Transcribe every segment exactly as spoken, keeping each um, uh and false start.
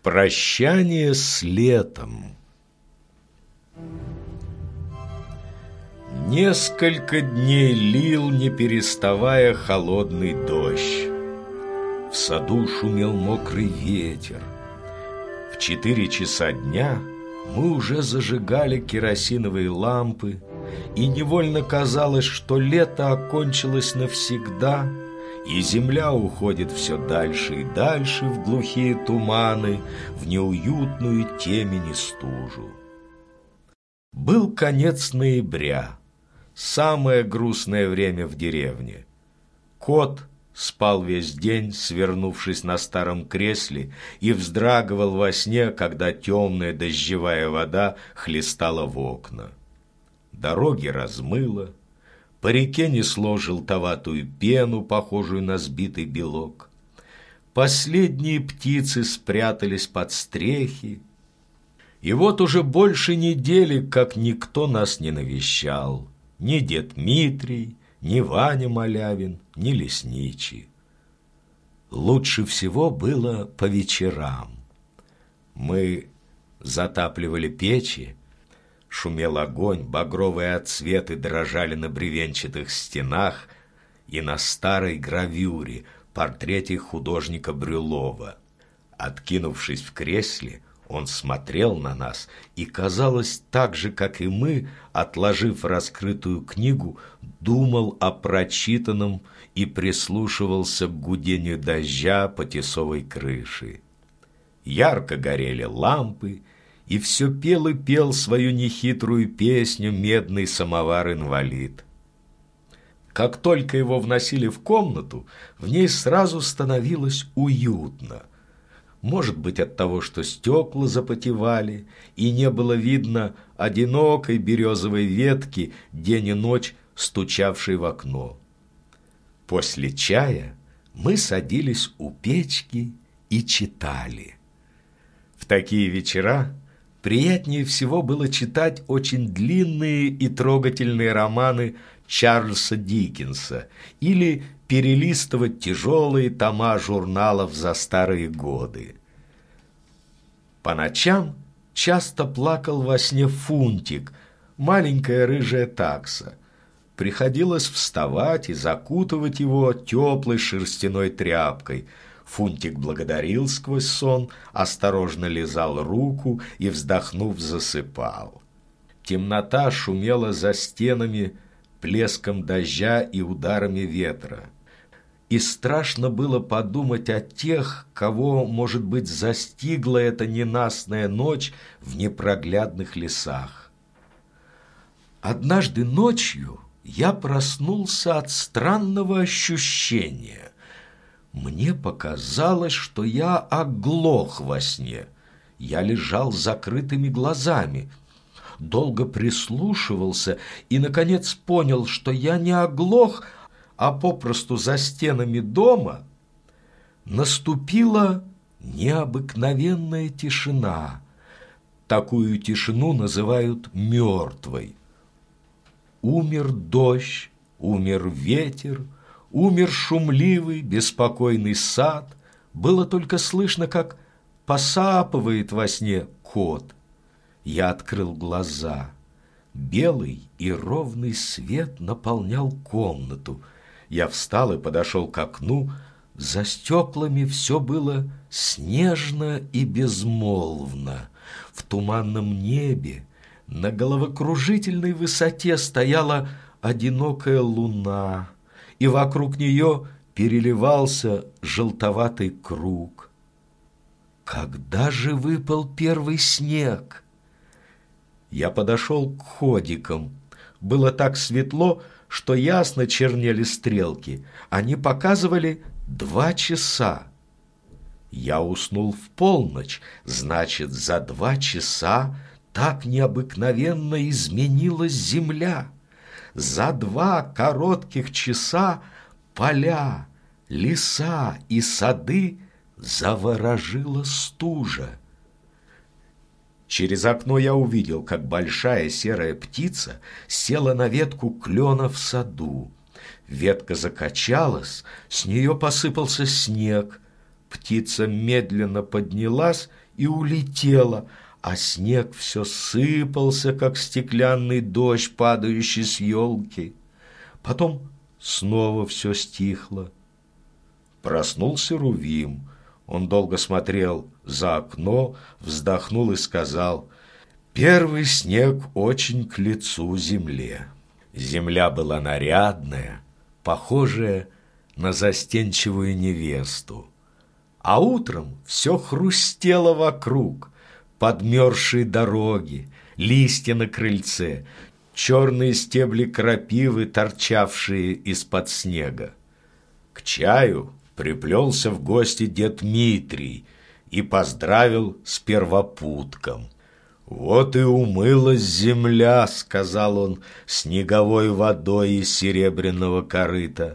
Прощание с летом. Несколько дней лил, не переставая, холодный дождь. В саду шумел мокрый ветер. В четыре часа дня мы уже зажигали керосиновые лампы, и невольно казалось, что лето окончилось навсегда, и земля уходит все дальше и дальше в глухие туманы, в неуютную темень и стужу. Был конец ноября, самое грустное время в деревне. Кот спал весь день, свернувшись на старом кресле, и вздрагивал во сне, когда темная дождевая вода хлестала в окна. Дороги размыло, по реке несло желтоватую пену, похожую на сбитый белок. Последние птицы спрятались под стрехи, и вот уже больше недели, как никто нас не навещал, ни дед Митрий, ни Ваня Малявин, ни лесничий. Лучше всего было по вечерам. Мы затапливали печи, шумел огонь, багровые отсветы дрожали на бревенчатых стенах и на старой гравюре, портрете художника Брюлова. Откинувшись в кресле, он смотрел на нас и, казалось, так же, как и мы, отложив раскрытую книгу, думал о прочитанном и прислушивался к гудению дождя по тесовой крыше. Ярко горели лампы, и все пел и пел свою нехитрую песню медный самовар-инвалид. Как только его вносили в комнату, в ней сразу становилось уютно. Может быть, от того, что стекла запотевали, и не было видно одинокой березовой ветки, день и ночь стучавшей в окно. После чая мы садились у печки и читали. В такие вечера приятнее всего было читать очень длинные и трогательные романы Чарльза Диккенса или перелистывать тяжелые тома журналов за старые годы. По ночам часто плакал во сне Фунтик, маленькая рыжая такса. Приходилось вставать и закутывать его теплой шерстяной тряпкой. Фунтик благодарил сквозь сон, осторожно лизал руку и, вздохнув, засыпал. Темнота шумела за стенами плеском дождя и ударами ветра. И страшно было подумать о тех, кого, может быть, застигла эта ненастная ночь в непроглядных лесах. Однажды ночью я проснулся от странного ощущения. Мне показалось, что я оглох во сне. Я лежал с закрытыми глазами, долго прислушивался и, наконец, понял, что я не оглох, а попросту за стенами дома наступила необыкновенная тишина. Такую тишину называют мертвой. Умер дождь, умер ветер, умер шумливый, беспокойный сад. Было только слышно, как посапывает во сне кот. Я открыл глаза. Белый и ровный свет наполнял комнату. Я встал и подошел к окну. За стеклами все было снежно и безмолвно. В туманном небе на головокружительной высоте стояла одинокая луна, и вокруг нее переливался желтоватый круг. Когда же выпал первый снег? Я подошел к ходикам. Было так светло, что ясно чернели стрелки. Они показывали два часа. Я уснул в полночь, значит, за два часа так необыкновенно изменилась земля. За два коротких часа поля, леса и сады заворожила стужа. Через окно я увидел, как большая серая птица села на ветку клена в саду. Ветка закачалась, с нее посыпался снег. птица медленно поднялась и улетела, а снег все сыпался, как стеклянный дождь, падающий с елки. Потом снова все стихло. Проснулся Рувим. Он долго смотрел за окно, вздохнул и сказал: «Первый снег очень к лицу земле». Земля была нарядная, похожая на застенчивую невесту. А утром все хрустело вокруг: подмерзшие дороги, листья на крыльце, черные стебли крапивы, торчавшие из-под снега. К чаю приплелся в гости дед Митрий и поздравил с первопутком. «Вот и умылась земля», — сказал он, — «снеговой водой из серебряного корыта».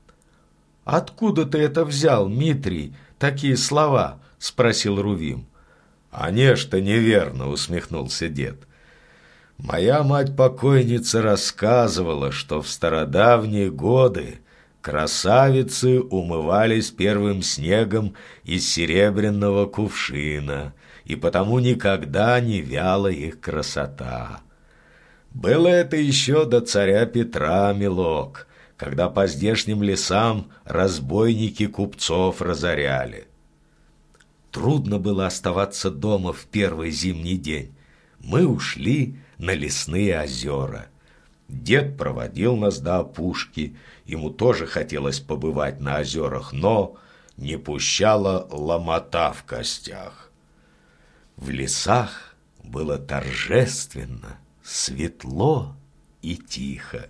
«Откуда ты это взял, Митрий, такие слова?» — спросил Рувим. «А нечто неверно», — усмехнулся дед. «Моя мать-покойница рассказывала, что в стародавние годы красавицы умывались первым снегом из серебряного кувшина, и потому никогда не вяла их красота. Было это еще до царя Петра, милок, когда по здешним лесам разбойники купцов разоряли». Трудно было оставаться дома в первый зимний день. Мы ушли на лесные озера. Дед проводил нас до опушки. Ему тоже хотелось побывать на озерах, но не пущала ломота в костях. В лесах было торжественно, светло и тихо.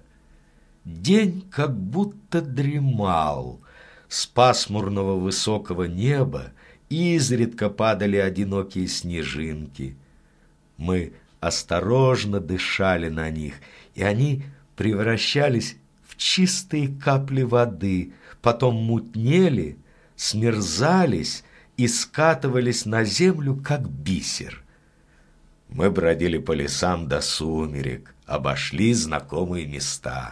День как будто дремал. С пасмурного высокого неба изредка падали одинокие снежинки. Мы осторожно дышали на них, и они превращались в чистые капли воды, потом мутнели, смерзались и скатывались на землю, как бисер. Мы бродили по лесам до сумерек, обошли знакомые места.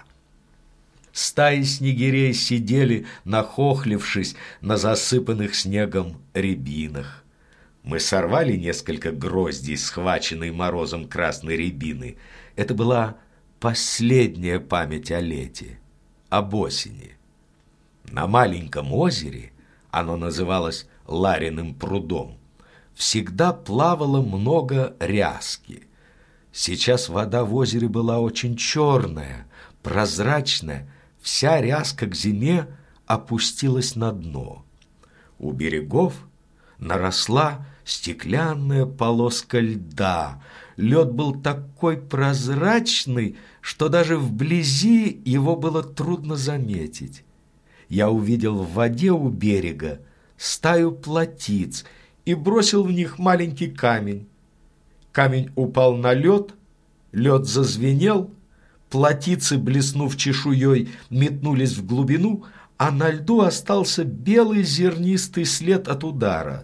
Стаи снегирей сидели, нахохлившись на засыпанных снегом рябинах. Мы сорвали несколько гроздей, схваченной морозом красной рябины. Это была последняя память о лете, об осени. На маленьком озере, оно называлось Лариным прудом, всегда плавало много ряски. Сейчас вода в озере была очень черная, прозрачная, вся ряска к зиме опустилась на дно. У берегов наросла стеклянная полоска льда. Лед был такой прозрачный, что даже вблизи его было трудно заметить. Я увидел в воде у берега стаю плотиц и бросил в них маленький камень. Камень упал на лед, лед зазвенел, плотицы, блеснув чешуей, метнулись в глубину, а на льду остался белый зернистый след от удара.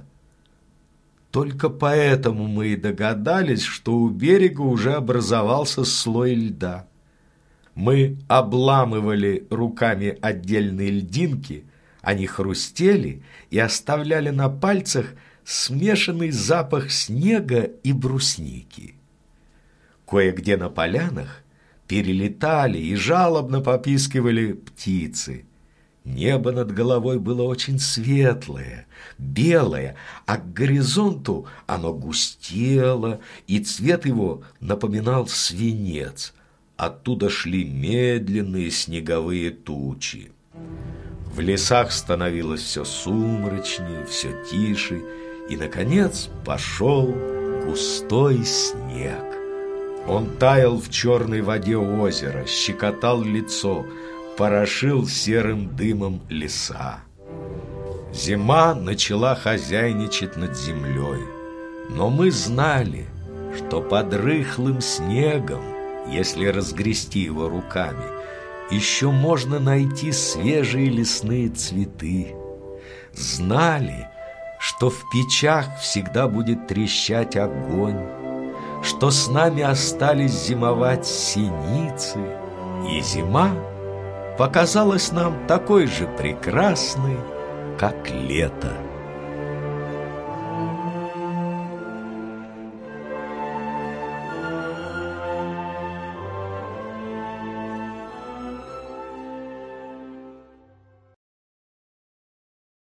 Только поэтому мы и догадались, что у берега уже образовался слой льда. Мы обламывали руками отдельные льдинки, они хрустели и оставляли на пальцах смешанный запах снега и брусники. Кое-где на полянах перелетали и жалобно попискивали птицы. Небо над головой было очень светлое, белое, а к горизонту оно густело, и цвет его напоминал свинец. Оттуда шли медленные снеговые тучи. В лесах становилось все сумрачнее, все тише, и, наконец, пошел густой снег. Он таял в черной воде озера, щекотал лицо, порошил серым дымом леса. Зима начала хозяйничать над землей, но мы знали, что под рыхлым снегом, если разгрести его руками, еще можно найти свежие лесные цветы. Знали, что в печах всегда будет трещать огонь, что с нами остались зимовать синицы, и зима показалась нам такой же прекрасной, как лето.